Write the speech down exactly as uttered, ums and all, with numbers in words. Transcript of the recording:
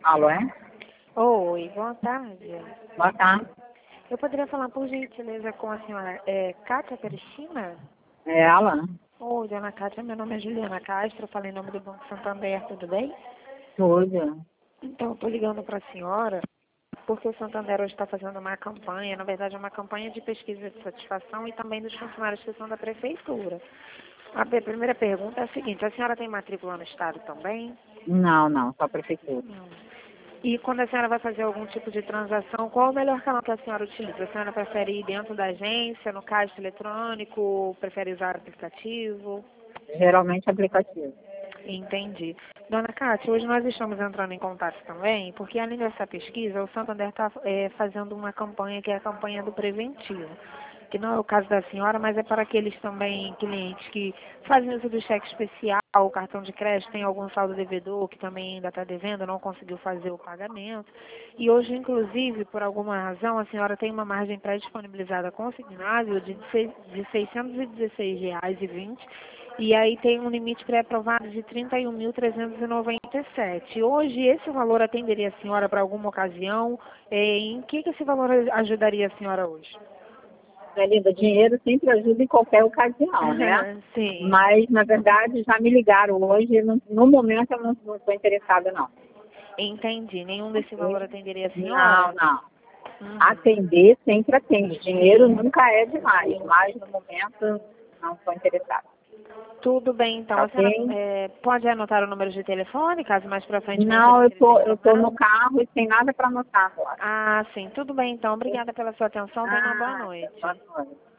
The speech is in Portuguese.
Alô, é? Oi, boa tarde. Boa tarde. Eu poderia falar, por gentileza, com a senhora é, Kátia Cristina? É ela? Oi, dona Kátia, meu nome é Juliana Castro, eu falei em nome do Banco Santander, tudo bem? Tudo. Então, eu tô ligando para a senhora porque o Santander hoje está fazendo uma campanha, na verdade é uma campanha de pesquisa de satisfação e também dos funcionários que são da prefeitura. A pe- primeira pergunta é a seguinte, a senhora tem matrícula no estado também? Não, não, só prefeitura. Não. E quando a senhora vai fazer algum tipo de transação, qual o melhor canal que a senhora utiliza? A senhora prefere ir dentro da agência, no caixa eletrônico, prefere usar aplicativo? Geralmente aplicativo. Entendi. Dona Cátia, hoje nós estamos entrando em contato também, porque além dessa pesquisa, o Santander está fazendo uma campanha que é a campanha do preventivo, que não é o caso da senhora, mas é para aqueles também clientes que fazem uso do cheque especial, o cartão de crédito, tem algum saldo devedor que também ainda está devendo, não conseguiu fazer o pagamento. E hoje, inclusive, por alguma razão, a senhora tem uma margem pré-disponibilizada consignável de seiscentos e dezesseis reais e vinte centavos, e aí tem um limite pré-aprovado de trinta e um mil trezentos e noventa e sete. Hoje, esse valor atenderia a senhora para alguma ocasião? Eh, Em que, que esse valor ajudaria a senhora hoje? É, Linda, dinheiro sempre ajuda em qualquer ocasião, né? Sim, Mas, na verdade, já me ligaram hoje. No, no momento, eu não estou interessada, não. entendi. Nenhum desse valor Ok? atenderia a Não, senhora? não. Uhum. Atender sempre atende. Dinheiro nunca é demais, mas, no momento, não estou interessada. Tudo bem, então. Tá A senhora ok? eh, pode anotar o número de telefone, caso mais para frente venha Não, eu tô, precisar eu tô no chamar? carro e sem nada para anotar agora. Ah, sim. Tudo bem, então. Obrigada pela sua atenção. Tenha uma boa Ah, noite. boa noite.